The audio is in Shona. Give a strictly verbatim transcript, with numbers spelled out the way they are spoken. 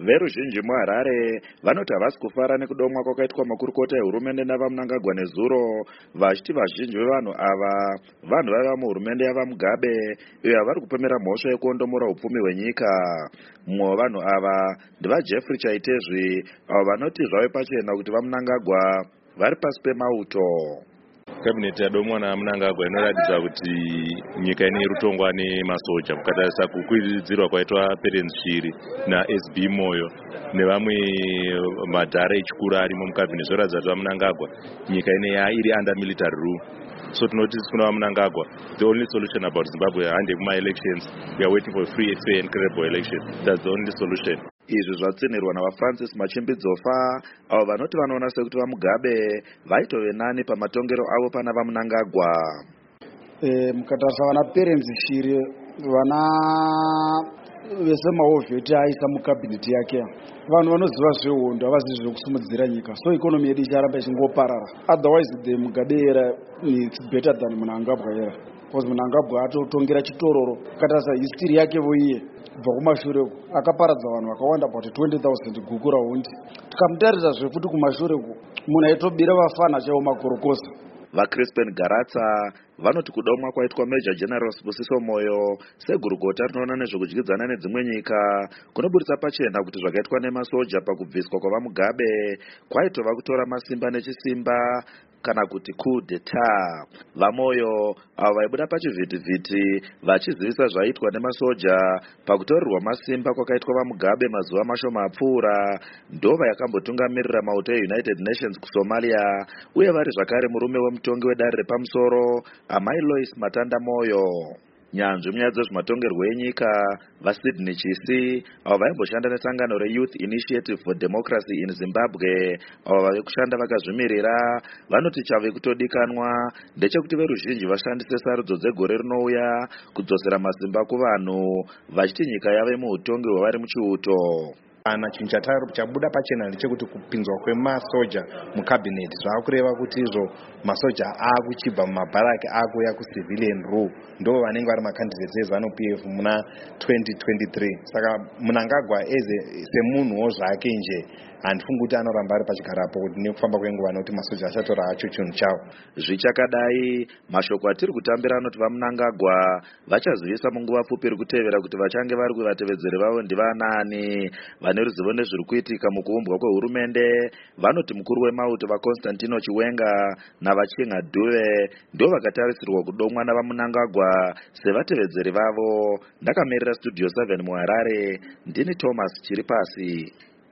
Veruzhinji muHarare vanoti havasi kufara nekudomwa kwakaitwa makurukota ehurumende navaMnangagwa nezuro, vachiti vazhinji vevanhu ava vanhu vaiva muhurumende yavaMugabe iyo yavari kupemera mhosva yekuondomora upfumi hwenyika. Mumwe wevanhu ava ndivaJeffrey Chaitezvi, avo vanoti zvave pachena kuti vaMnangagwa vari pasi pemauto. Kabineti yadomwa naMnangagwa inoratidza kuti nyika ine rutongwa nemasoja mukatarisa kukwiridzirwa kwaitwa Perence Shiri naS B Moyo nevamwe madhara echikuru arimo mukabineti zvoratidza kuti vaMnangagwa nyika ine iri under military rule. So tinoti kuna vaMnangagwa, the only solution about Zimbabwe hande kuma elections, we are waiting for a free, fair and credible election. That's the only solution. Izvi zvatsinirwa navaFrancis Machimbidzofa, avo vanoti vanoona sekuti vaMugabe vaitove nani pamatongero avo pana vaMnangagwa. E, mukatarisa vana Perence Shiri vana vese maovheti aisa mukabineti yake, vanhu vanoziva zvehondo havazivi zvekusimudzira nyika, so ikonomi yedu icharamba ichingoparara. Otherwise the Mugabe era it's better than Mnangagwa era, because Mnangagwa atotongera chitororo. Mukatarisa history yake voiye kubva kumashure uku akaparadza vanhu vakawanda about twenty thousand guku raundi. Tikamutarisa zvekuti kumashure uku munhu aitobira vafana chaivo makorokosa. VaCrispin Garatsa vanoti kudomwa kwaitwa Major General Sibusiso Moyo segurukota rinoona nezvekudyidzana nedzimwe nyika kunoburitsa pachena kuti zvakaitwa nemasoja pakubviswa kwavaMugabe kwaitova kutora masimba nechisimba kana kuti coup d'etat. VaMoyo avo vaibuda pachivhitivhiti vachizivisa zvaitwa nemasoja pakutorerwa masimba kwakaitwa vaMugabe mazuva mashoma apfuura ndova yakambotungamirira mauto eUnited Nations kuSomalia, uye vari zvakare murume wemutongi wedare repamusoro Amai Lois Matanda Moyo. Nyanzvi munyaya dzezvematongerwo enyika vaSydney Chisi avo vaimboshanda nesangano reYouth Initiative for Democracy in Zimbabwe avo vave kushanda vakazvimirira vanoti chave kutodikanwa ndechekuti veruzhinji vashandise sarudzo dzegore rinouya kudzosera masimba kuvanhu vachiti nyika yave muutongi hwavari muchiuto. Ana chinhu chabuda pachena ndechekuti kupinzwa kwemasoja mukabineti zvaakureva kuti izvo masoja akuchibva mumabharaki akuya kucivilian rule, ndo vanenge vari macandidates eZanu P F muna twenty twenty-three. Saka Mnangagwa eze semunhuwo zvake nje handifungi kuti anoramba ari pachigarapo kuti nekufamba kwenguva nokuti masoja achatora acho chinhu chavo. Zvichakadai mashoko atiri kutambira anoti vaMnangagwa vachazivisa munguva pfupi iri kutevera kuti vachange vari kuvatevedzeri vavo ndivanani. Vane ruzivo nezviri kuitika mukuumbwa kwehurumende vanoti mukuru wemauto vaConstantino Chiwenga navaChinga Dube ndo vakatarisirwa kudomwa navaMnangagwa sevatevedzeri vavo. Ndakamirira Studio seven muHarare, ndini Thomas Chiripasi.